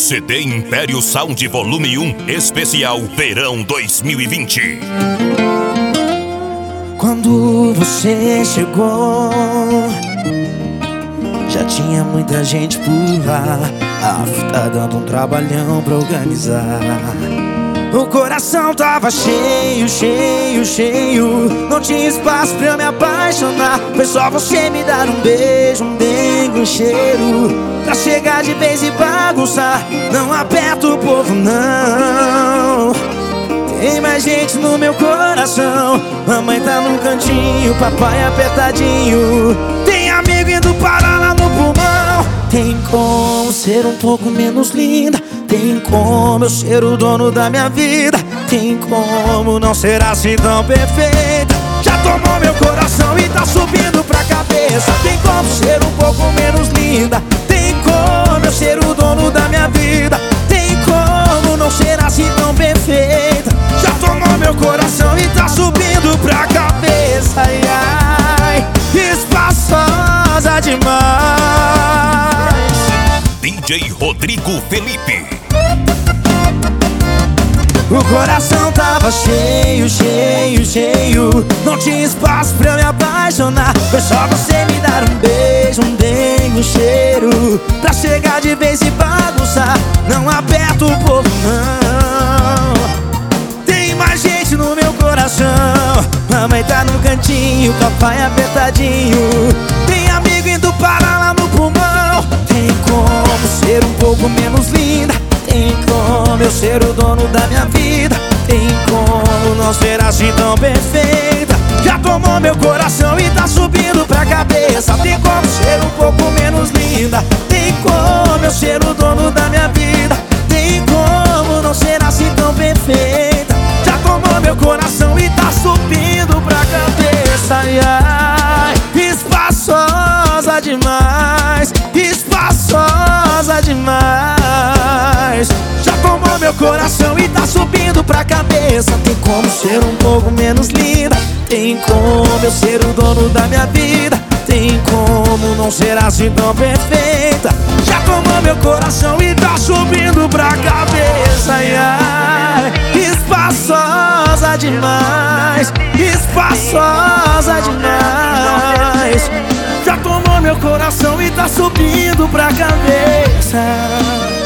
CD Império Sound Volume 1 Especial Verão 2020. Quando você chegou, já tinha muita gente por lá. Tá dando um trabalhão pra organizar. O coração tava cheio, cheio, cheio. Não tinha espaço pra eu me apaixonar. Foi só você me dar um beijo, um dengue, um cheiro, pra chegar de vez e bagunçar. Não aperta o povo, não. Tem mais gente no meu coração. Mamãe tá num cantinho, papai apertadinho. Tem amigo indo parar lá no pulmão. Tem como ser um pouco menos linda. Tem como eu ser o dono da minha vida. Tem como não ser assim tão perfeita. Já tomou meu coração e tá subindo pra cabeça. Tem como ser um pouco menos linda. Tem como eu ser o dono da minha vida. Tem como não ser assim tão perfeita. Já tomou meu coração e tá subindo pra cabeça. Ai, ai, espaçosa demais. DJ Rodrigo Felipe. O coração tava cheio, cheio, cheio. Não tinha espaço pra eu me apaixonar. Foi só você me dar um beijo, um dengue, um cheiro, pra chegar de vez e bagunçar. Não aperta o povo, não. Tem mais gente no meu coração. Mamãe tá no cantinho, papai apertadinho. Tem amigo indo parar lá no pulmão. Tem como ser um pouco menos linda. Tem como eu ser o dono da minha vida. Tem como não ser assim tão perfeita. Já tomou meu coração e tá subindo pra cabeça. Tem como ser um pouco menos linda. Tem como eu ser o dono da minha vida. Tem como não ser assim tão perfeita. Já tomou meu coração e tá subindo pra cabeça. Ai, ai, espaçosa demais. Espaçosa demais. Já tomou meu coração e tá subindo pra cabeça. Tem como ser um pouco menos linda. Tem como eu ser o dono da minha vida. Tem como não ser assim tão perfeita. Já tomou meu coração e tá subindo pra cabeça. Ai, ai, espaçosa demais. Espaçosa demais. Já tomou meu coração e tá subindo pra cabeça.